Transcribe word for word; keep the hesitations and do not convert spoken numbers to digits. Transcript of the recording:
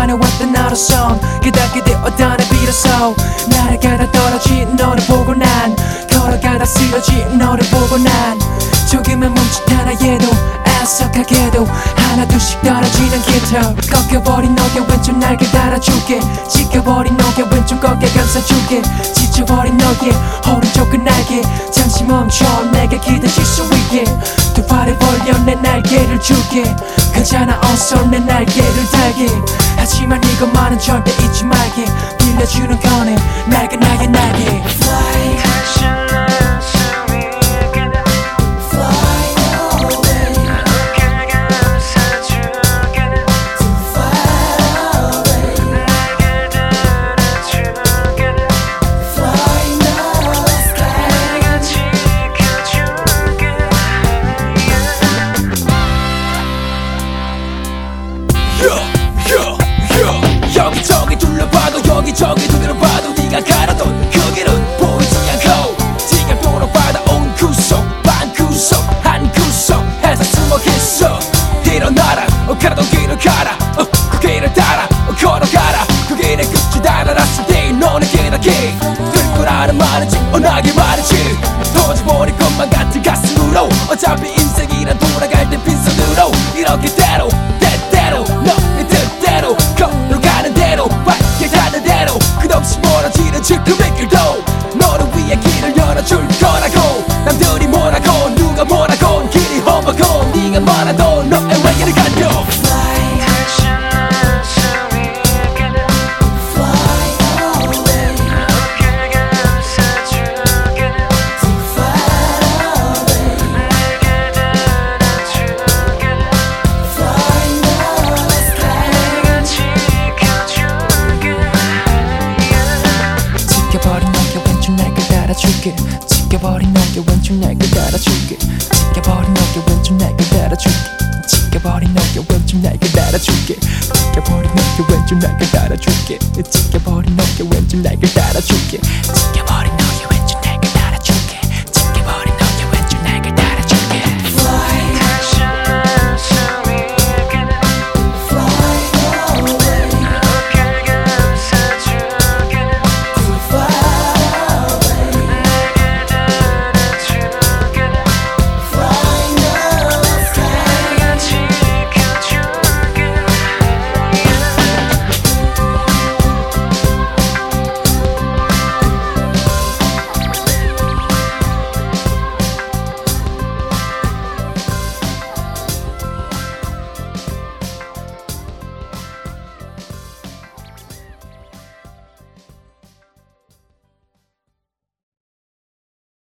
반해왔던 나로선 그닥게 되었다는 비로소 날아가다 떨어진 너를 보고 난 걸어가다 쓰러진 너를 보고 난 조금은 멈칫한 나에도 애석하게도 하나둘씩 떨어지는 깃털 꺾여버린 너의 왼쪽 날개 달아줄게 지켜버린 너의 왼쪽 어깨 감싸줄게 지쳐버린 너의 오른쪽 그 날개 잠시 멈춰 내게 기대실 수 있게 두 팔을 벌려 내 날개를 줄게 괜찮아 어서 내 날개를 달게 하지만 이것만은 절대 잊지 말게 빌려주는 거네 날개 나의 날개 Fly 여기저기 둘러봐도 여기저기 두드려봐도 네가 가라던 그 길은 보이지 않고 지갑도로 받아온 구석 반구석 한 구석에서 숨어 있어 일어나라 어, 가라던 길을 가라 어, 그 길을 따라 어, 걸어가라 그 길의 끝이 달아났을 때 너는 기다게 될 거라는 말이지 어, 나게 말이지 터져버릴 것만 같은 가슴으로 어차피 인생이란 돌아갈 때 빈손으로 이렇게 대로 때때로 너의 뜻대로 걸어가는 대로 밝게 가는 대로 끝없이 멀어지는 지금의 길도 너를 위해 길을 열어줄 거라고 남들이 뭐라고 누가 뭐라고 길이 험하고 네가 말아도 너의 외길을 가려 지켜버린 너의 왼쪽 날개 달아줄게 지켜버린 너의 왼쪽 날개 달아줄게 지켜버린 너의 왼쪽 날개 달아줄게 지켜버린 너의 왼쪽 날개 달아줄게 지켜버린 너의 왼쪽 날개 달아줄게 지켜버린 너의